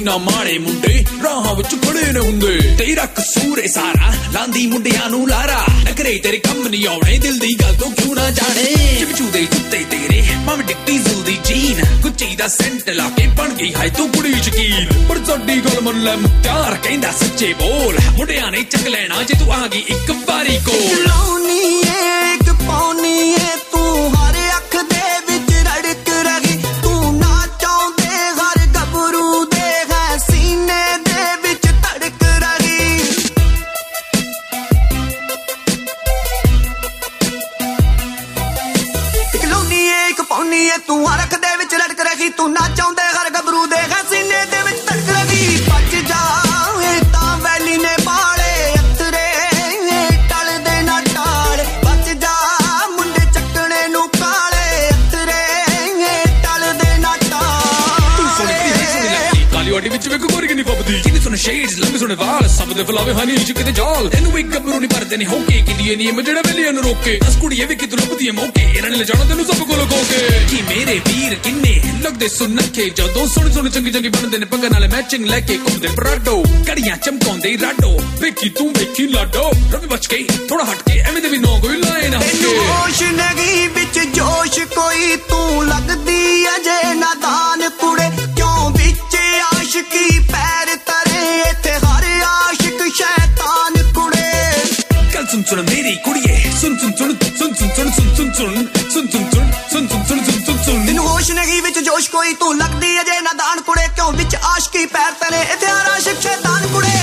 ਨਾ ਮਾੜੇ ਮੁੰਡੇ ਰਾਹਾਂ ਵਿੱਚ ਖੜੇ ਨੇ ਹੁੰਦੇ ਤੇਰਾ ਕਸੂਰ ਏ ਸਾਰਾ ਲਾਂਦੀ ਮੁੰਡਿਆਂ ਨੂੰ ਲਾਰਾ ਨਖਰੇ ਤੇਰੇ ਕੰਮ ਨਹੀਂ ਆਉਣੇ ਦਿਲ ਦੀ ਗੱਲ ਤੋਂ ਕਿਉਂ ਨਾ ਜਾਣੇ ਚਿਪਚੂ ਦੇ ਜੁੱਤੇ ਤੇਰੇ ਮਾਮ ਡਿੱਟੀ ਜ਼ੁਲਦੀ ਜੀਨ ਗੁੱਚੀ ਦਾ ਸੈਂਟ ਲਾ ਕੇ ਬਣ ਗਈ ਹਾਏ ਤੂੰ ਕੁੜੀ ਯਕੀਨ ਪਰ ਸਾਡੀ ਗੱਲ ਮੰਨ ਲੈ ਮੁਖਤਾਰ ਕਹਿੰਦਾ ਸੱਚੇ ਬੋਲ ਮੁੰਡਿਆਂ ਨੇ ਚੱਕ ਲੈਣਾ ਜੇ ਤੂੰ ਆ ਗਈ ਇੱਕ ਵਾਰੀ ਕੋਲ ਲਾਉਣੀ ਏ ਇੱਕ ਪਾਉਣੀ ਏ ਤੂੰ ਹਰ ਅੱਖ ਦੇ ਵਿੱਚ ਰੜਕ ਰਹੀ ਤੂੰ ਨਾ ਚਾਹੁੰਦੇ ਹਰ ਗੱਭਰੂ ਦੇ ਹੈ ਸੀਨੇ ਦੇ ਵਿੱਚ ਧੜਕ ਰਹੀ ਇੱਕ ਲਾਉਣੀ ਏ ਇੱਕ ਪਾਉਣੀ ਏ ਤੂੰ ਹਰ ਅੱਖ ਦੇ ਵਿੱਚ ਰੜਕ ਰਹੀ ਤੂੰ ਨਾ ਚਾਹੁੰਦੇ ਹਰ ਗੱਭਰੂ ਦੇ ਹੈ ਸੀਨੇ ਦੇ ਵਿੱਚ ਧੜਕ ਰਹੀ ਭੱਜ ਜਾ ਤਾਂ ਵੈਲੀ ਨੇ ਬਾਲੇ ਅਤਰੇ ਟਲਦੇ ਨਾ ਟਾਲ ਭੱਜ ਜਾ ਮੁੰਡੇ ਚੱਕਣੇ ਨੂੰ ਕਾਲੇ ਅਤਰੇ ਟਲਦੇ ਨਾ ਤੂੰ ਸੁਣ ਲੱਗਦੀ ਕਾਲੀ ਵਾਡੀ ਵਿੱਚ ਵੇਖ ਗੋਰੀ ਕਿੰਨੀ ਫੱਬਦੀ ਕਿੰਨੀ ਸੋਹਣੇ ਸ਼ੇਡਸ ਲੰਬੇ ਸੋਹਣੇ ਵਾਲ ਸਭ ਦੇ ਫਲਾਵੇ ਹਨੀ ਚ ਕਿਤੇ ਜਾਲ ਤੈਨੂੰ ਵੀ ਗੱਭਰੂ ਨਹੀਂ ਪਰਦੇ ਨੇ ਹੋਕੇ ਕਿਦੀ ਨਹੀਂ ਜਿਹੜਾ ਵੇਲੀਆਂ ਨੂੰ ਰੋਕੇ ਅਸ ਕੁੜੀਏ ਵੀ ਕਿਤੋਂ ਲੱਭਦੀ ਏ ਮੌਕੇ ਇਹਨਾਂ ਨੇ ਲਿਜਾਣਾ ਤੈਨੂੰ ਸਭ ਕੋਲ ਖੋਕੇ ਕੀ ਮੇਰੇ ਵੀਰ ਕਿੰਨੇ ਲੱਗਦੇ ਸੁਨੱਖੇ ਜਦੋਂ ਸੋਹਣੇ ਚੰਗੀ ਚੰਗੀ ਬਣਦੇ ਨੇ ਪੱਗਾਂ ਨਾਲੇ ਮੈਚਿੰਗ ਲੈ ਕੇ ਘੁੰਮਦੇ ਪਰਾਡੋ ਕੜੀਆਂ ਚਮਕਾਉਂਦੇ ਰਾਡੋ ਵੇਖੀ ਤੂੰ ਵੇਖੀ ਲਾਡੋ ਰਵੀ ਬਚ ਕੇ ਥੋੜਾ ਹਟ ਕੇ ਐਵੇਂ ਦੇ ਵੀ ਨੋ ਕੋਈ ਲਾਏ ਨਾ ਤੈਨੂੰ ਹੋਸ਼ ਨਹੀਂ ਵਿੱਚ ਜੋਸ਼ ਕੋਈ ਤੂੰ ਲੱਗਦੀ ਅਜੇ ਨਾਦਾਨ ਕੁੜੇ ਕਿਉਂ ਵਿੱਚ ਆਸ਼ਕੀ ਪੈਰ ਤਰੇ ਇੱਥੇ ਹਰ ਆਸ਼ਿਕ ਸ਼ੈਤਾਨ ਕੁੜੇ ਗੱਲ ਸੁਣ ਮੇਰੀ ਕੁੜੀਏ ਸੁਣ ਤੈਨੂੰ ਹੋਸ਼ ਨਹੀਂ ਵਿੱਚ ਜੋਸ਼ ਕੋਈ ਤੂੰ ਲੱਗਦੀ ਅਜੇ ਨਾਦਾਨ ਕੁੜੇ ਕਿਉਂ ਵਿੱਚ ਆਸ਼ਕੀ ਪੈਰ ਤਰੇ ਇੱਥੇ ਹਰ ਆਸ਼ਿਕ ਸ਼ੈਤਾਨ ਕੁੜੇ